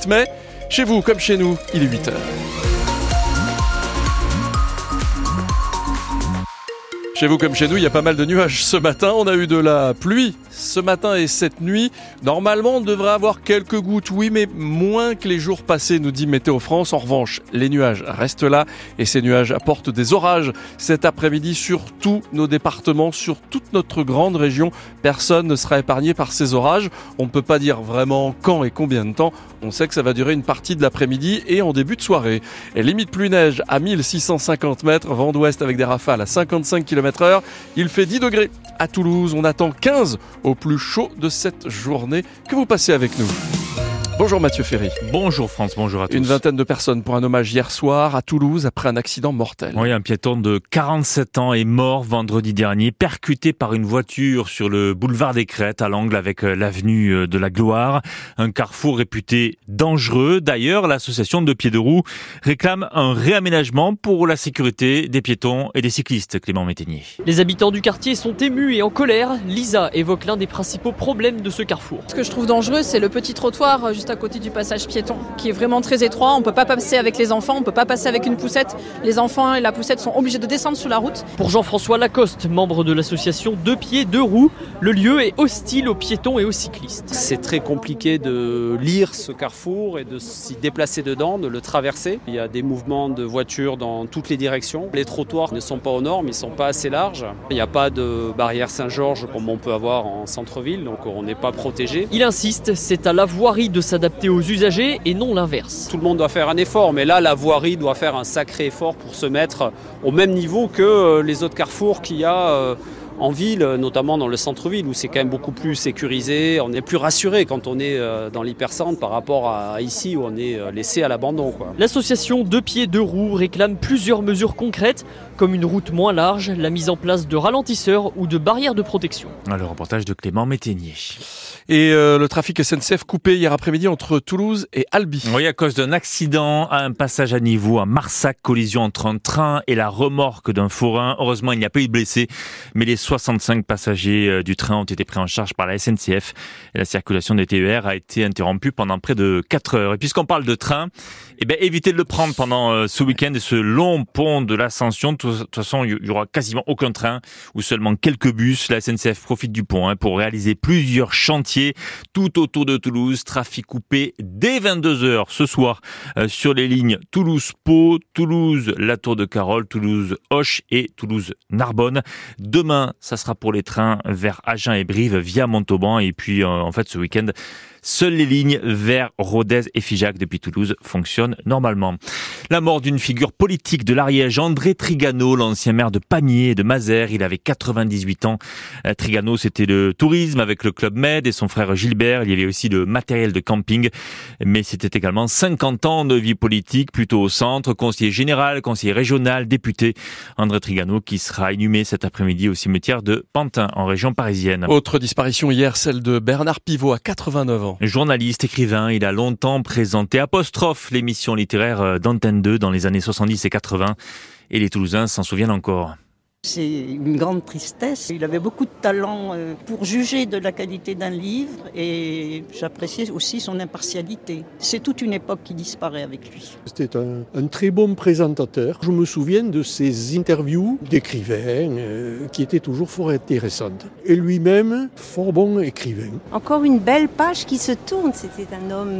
7 mai. Chez vous comme chez nous, il est 8h. Chez vous comme chez nous, il y a pas mal de nuages. Ce matin, on a eu de la pluie. Ce matin et cette nuit, normalement, on devrait avoir quelques gouttes, oui, mais moins que les jours passés, nous dit Météo France. En revanche, les nuages restent là et ces nuages apportent des orages cet après-midi sur tous nos départements, sur toute notre grande région. Personne ne sera épargné par ces orages. On ne peut pas dire vraiment quand et combien de temps. On sait que ça va durer une partie de l'après-midi et en début de soirée. Et limite pluie-neige à 1650 mètres, vent d'ouest avec des rafales à 55 km/h. Il fait 10 degrés à Toulouse. On attend 15 au plus chaud de cette journée que vous passez avec nous. Bonjour Mathieu Ferry. Bonjour France, bonjour à tous. Une vingtaine de personnes pour un hommage hier soir à Toulouse après un accident mortel. Oui, un piéton de 47 ans est mort vendredi dernier, percuté par une voiture sur le boulevard des Crêtes à l'angle avec l'avenue de la Gloire. Un carrefour réputé dangereux. D'ailleurs, l'association de Pieds de Roue réclame un réaménagement pour la sécurité des piétons et des cyclistes. Clément Métainier. Les habitants du quartier sont émus et en colère. Lisa évoque l'un des principaux problèmes de ce carrefour. Ce que je trouve dangereux, c'est le petit trottoir juste à côté du passage piéton, qui est vraiment très étroit. On ne peut pas passer avec les enfants, on ne peut pas passer avec une poussette. Les enfants et la poussette sont obligés de descendre sur la route. Pour Jean-François Lacoste, membre de l'association Deux Pieds, Deux Roues, le lieu est hostile aux piétons et aux cyclistes. C'est très compliqué de lire ce carrefour et de s'y déplacer dedans, de le traverser. Il y a des mouvements de voitures dans toutes les directions. Les trottoirs ne sont pas aux normes, ils ne sont pas assez larges. Il n'y a pas de barrière Saint-Georges comme on peut avoir en centre-ville, donc on n'est pas protégé. Il insiste, c'est à la voirie de s'adapter aux usagers et non l'inverse. Tout le monde doit faire un effort, mais là la voirie doit faire un sacré effort pour se mettre au même niveau que les autres carrefours qu'il y a en ville, notamment dans le centre-ville où c'est quand même beaucoup plus sécurisé. On est plus rassuré quand on est dans l'hypercentre par rapport à ici où on est laissé à l'abandon, quoi. L'association Deux Pieds, Deux Roues réclame plusieurs mesures concrètes comme une route moins large, la mise en place de ralentisseurs ou de barrières de protection. Le reportage de Clément Métainier. Et le trafic SNCF coupé hier après-midi entre Toulouse et Albi. Oui, à cause d'un accident à un passage à niveau à Marsac, collision entre un train et la remorque d'un forain. Heureusement, il n'y a pas eu de blessés, mais les 65 passagers du train ont été pris en charge par la SNCF. Et la circulation des TER a été interrompue pendant près de 4 heures. Et puisqu'on parle de train, évitez de le prendre pendant ce week-end et ce long pont de l'Ascension. De toute façon, il y aura quasiment aucun train ou seulement quelques bus. La SNCF profite du pont pour réaliser plusieurs chantiers tout autour de Toulouse. Trafic coupé dès 22h ce soir sur les lignes Toulouse-Pau, Toulouse-La Tour de Carol, Toulouse-Auch et Toulouse-Narbonne. Demain, ça sera pour les trains vers Agen et Brive via Montauban. Et puis, ce week-end, seules les lignes vers Rodez et Figeac depuis Toulouse fonctionnent normalement. La mort d'une figure politique de l'Ariège, André Trigano, l'ancien maire de Pamiers et de Mazères. Il avait 98 ans. Trigano, c'était le tourisme avec le Club Med et son frère Gilbert. Il y avait aussi le matériel de camping. Mais c'était également 50 ans de vie politique, plutôt au centre. Conseiller général, conseiller régional, député. André Trigano qui sera inhumé cet après-midi au cimetière de Pantin en région parisienne. Autre disparition hier, celle de Bernard Pivot à 89 ans. Journaliste, écrivain, il a longtemps présenté Apostrophe, l'émission littéraire d'Antenne 2 dans les années 70 et 80. Et les Toulousains s'en souviennent encore. C'est une grande tristesse. Il avait beaucoup de talent pour juger de la qualité d'un livre et j'appréciais aussi son impartialité. C'est toute une époque qui disparaît avec lui. C'était un très bon présentateur. Je me souviens de ses interviews d'écrivains qui étaient toujours fort intéressantes. Et lui-même, fort bon écrivain. Encore une belle page qui se tourne. C'était un homme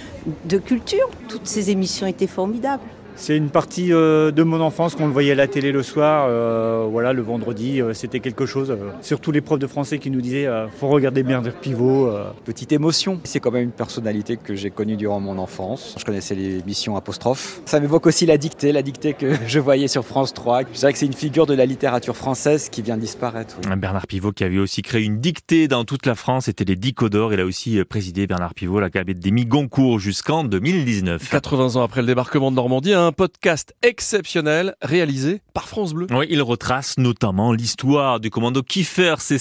de culture. Toutes ses émissions étaient formidables. C'est une partie de mon enfance qu'on le voyait à la télé le soir, le vendredi, c'était quelque chose. Surtout les profs de français qui nous disaient faut regarder Bernard Pivot. Petite émotion, c'est quand même une personnalité que j'ai connue durant mon enfance. Je connaissais l'émission Apostrophe. Ça m'évoque aussi la dictée que je voyais sur France 3. Je dirais que c'est une figure de la littérature française qui vient de disparaître. Oui. Bernard Pivot qui avait aussi créé une dictée dans toute la France, c'était les Dicodores. Il a aussi présidé Bernard Pivot l'Académie Goncourt jusqu'en 2019. 80 ans après le débarquement de Normandie, un podcast exceptionnel réalisé par France Bleu. Oui, il retrace notamment l'histoire du commando Kiefer, ces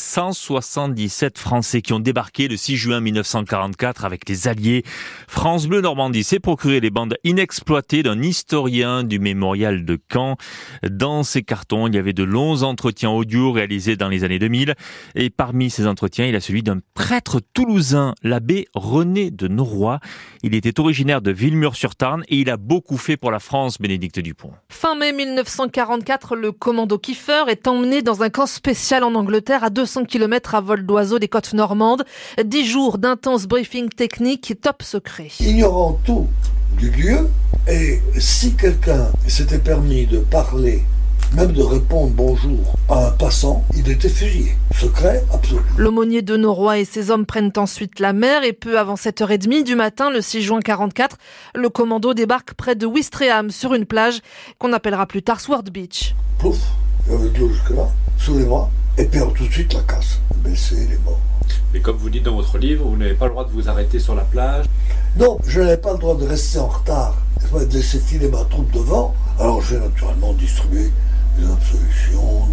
177 Français qui ont débarqué le 6 juin 1944 avec les Alliés. France Bleu Normandie s'est procuré les bandes inexploitées d'un historien du mémorial de Caen. Dans ces cartons, il y avait de longs entretiens audio réalisés dans les années 2000. Et parmi ces entretiens, il y a celui d'un prêtre toulousain, l'abbé René de Norroy. Il était originaire de Villemur-sur-Tarn et il a beaucoup fait pour la France, Bénédicte Dupont. Fin mai 1944, le commando Kiefer est emmené dans un camp spécial en Angleterre à 200 km à vol d'oiseau des côtes normandes. 10 jours d'intenses briefings techniques top secret. Ignorant tout du lieu, et si quelqu'un s'était permis de parler, même de répondre bonjour à un passant, il était fusillé. Secret absolu. L'aumônier de Norroy et ses hommes prennent ensuite la mer et peu avant 7h30 du matin, le 6 juin 44, le commando débarque près de Ouistreham sur une plage qu'on appellera plus tard Sword Beach. Pouf, il y avait de l'eau jusque-là, sous les bras, et puis tout de suite la casse. Blessé, il est mort. Mais comme vous dites dans votre livre, vous n'avez pas le droit de vous arrêter sur la plage. Non, je n'avais pas le droit de rester en retard, de laisser filer ma troupe devant. Alors j'ai naturellement distribué des absolutions,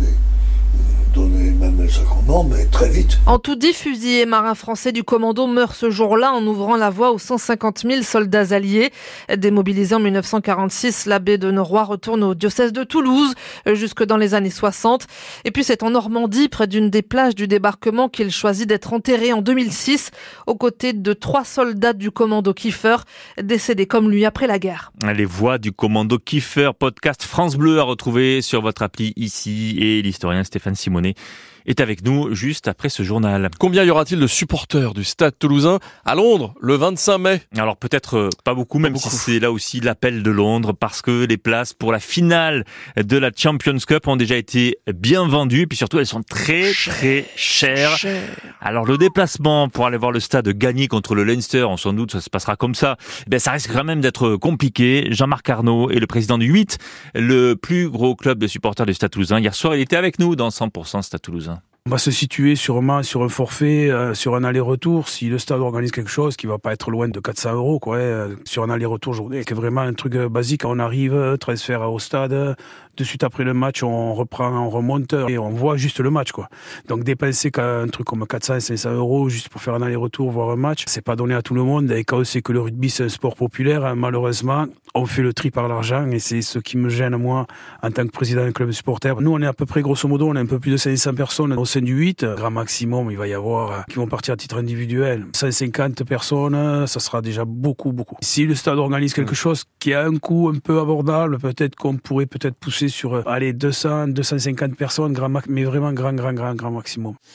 donner même les sacrements, mais très vite. En tout, 10 fusiliers marins français du commando meurent ce jour-là en ouvrant la voie aux 150 000 soldats alliés. Démobilisé en 1946, l'abbé de Norroy retourne au diocèse de Toulouse jusque dans les années 60. Et puis c'est en Normandie, près d'une des plages du débarquement, qu'il choisit d'être enterré en 2006 aux côtés de 3 soldats du commando Kiefer, décédés comme lui après la guerre. Les voix du commando Kiefer, podcast France Bleu à retrouver sur votre appli ici, et l'historien Stéphane Simonet est avec nous juste après ce journal. Combien y aura-t-il de supporters du Stade Toulousain à Londres le 25 mai ? Alors peut-être pas beaucoup, même si c'est là aussi l'appel de Londres, parce que les places pour la finale de la Champions Cup ont déjà été bien vendues, et puis surtout elles sont très chères. Alors le déplacement pour aller voir le Stade gagner contre le Leinster, on s'en doute ça se passera comme ça, ça risque quand même d'être compliqué. Jean-Marc Arnaud est le président du 8, le plus gros club de supporters du Stade Toulousain. Hier soir il était avec nous dans 100% Stade Toulousain. On va se situer sûrement sur un forfait, sur un aller-retour. Si le stade organise quelque chose qui va pas être loin de 400 €, sur un aller-retour journée, c'est vraiment un truc basique. On arrive, transfert au stade, de suite après le match, on reprend, on remonte et on voit juste le match, Donc dépenser un truc comme 400 et 500 € juste pour faire un aller-retour, voir un match, c'est pas donné à tout le monde. Et quand on sait que le rugby c'est un sport populaire, malheureusement, on fait le tri par l'argent et c'est ce qui me gêne moi en tant que président d'un club de supporters. Nous on est à peu près grosso modo, on est un peu plus de 500 personnes au sein du 8. Grand maximum, il va y avoir qui vont partir à titre individuel. 150 personnes, ça sera déjà beaucoup. Si le stade organise quelque chose qui a un coût un peu abordable, peut-être qu'on pourrait pousser sur 200, 250 personnes, mais vraiment grand maximum.